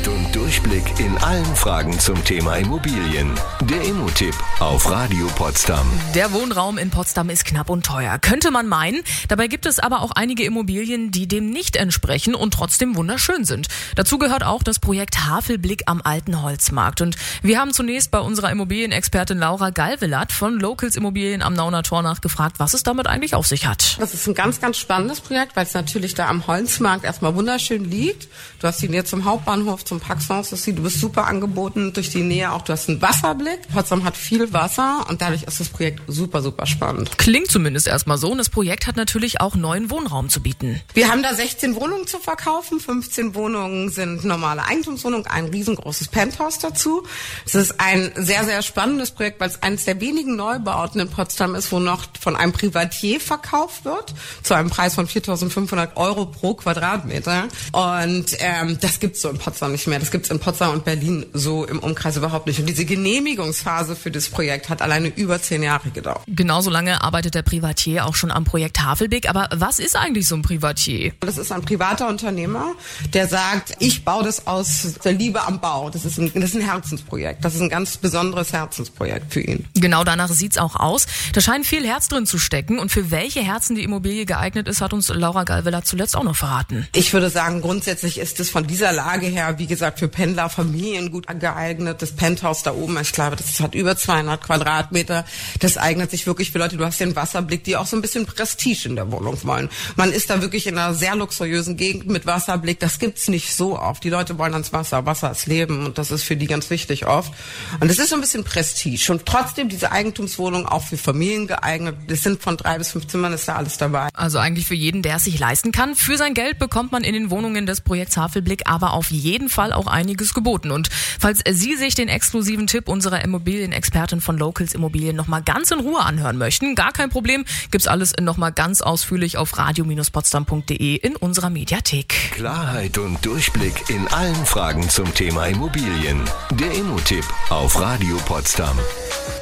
Klarheit und Durchblick in allen Fragen zum Thema Immobilien. Der Immo-Tipp auf Radio Potsdam. Der Wohnraum in Potsdam ist knapp und teuer, könnte man meinen. Dabei gibt es aber auch einige Immobilien, die dem nicht entsprechen und trotzdem wunderschön sind. Dazu gehört auch das Projekt Havelblick am Alten Holzmarkt. Und wir haben zunächst bei unserer Immobilienexpertin Laura Galvelat von Locals Immobilien am Nauner Tor nachgefragt, was es damit eigentlich auf sich hat. Das ist ein ganz, ganz spannendes Projekt, weil es natürlich da am Holzmarkt erstmal wunderschön liegt. Du hast die Nähe zum Hauptbahnhof, zum Paxons, du bist super angeboten durch die Nähe, auch du hast einen Wasserblick. Potsdam hat viel Wasser und dadurch ist das Projekt super, super spannend. Klingt zumindest erstmal so und das Projekt hat natürlich auch neuen Wohnraum zu bieten. Wir haben da 16 Wohnungen zu verkaufen, 15 Wohnungen sind normale Eigentumswohnungen, ein riesengroßes Penthouse dazu. Es ist ein sehr, sehr spannendes Projekt, weil es eines der wenigen Neubauten in Potsdam ist, wo noch von einem Privatier verkauft wird, zu einem Preis von 4.500 € pro Quadratmeter. Und das gibt's so in Potsdam nicht mehr. Das gibt's in Potsdam und Berlin so im Umkreis überhaupt nicht. Und diese Genehmigungsphase für das Projekt hat alleine über 10 Jahre gedauert. Genauso lange arbeitet der Privatier auch schon am Projekt Havelblick. Aber was ist eigentlich so ein Privatier? Das ist ein privater Unternehmer, der sagt, ich baue das aus der Liebe am Bau. Das ist ein Herzensprojekt. Das ist ein ganz besonderes Herzensprojekt für ihn. Genau danach sieht's auch aus. Da scheint viel Herz drin zu stecken. Und für welche Herzen die Immobilie geeignet ist, hat uns Laura Galvelat zuletzt auch noch verraten. Ich würde sagen, grundsätzlich ist es von dieser Lage her, wie gesagt, für Pendler, Familien gut geeignet. Das Penthouse da oben, ich glaube, das hat über 200 Quadratmeter. Das eignet sich wirklich für Leute, du hast den Wasserblick, die auch so ein bisschen Prestige in der Wohnung wollen. Man ist da wirklich in einer sehr luxuriösen Gegend mit Wasserblick. Das gibt's nicht so oft. Die Leute wollen ans Wasser. Wasser ist Leben und das ist für die ganz wichtig oft. Und es ist so ein bisschen Prestige. Und trotzdem diese Eigentumswohnung auch für Familien geeignet. Das sind von 3 bis 5 Zimmern, ist da alles dabei. Also eigentlich für jeden, der es sich leisten kann. Für sein Geld bekommt man in den Wohnungen des Projekts Havelblick aber auf jeden Fall auch einiges geboten. Und falls Sie sich den exklusiven Tipp unserer Immobilienexpertin von Locals Immobilien nochmal ganz in Ruhe anhören möchten, gar kein Problem, gibt's alles nochmal ganz ausführlich auf radio-potsdam.de in unserer Mediathek. Klarheit und Durchblick in allen Fragen zum Thema Immobilien. Der Immo-Tipp auf Radio Potsdam.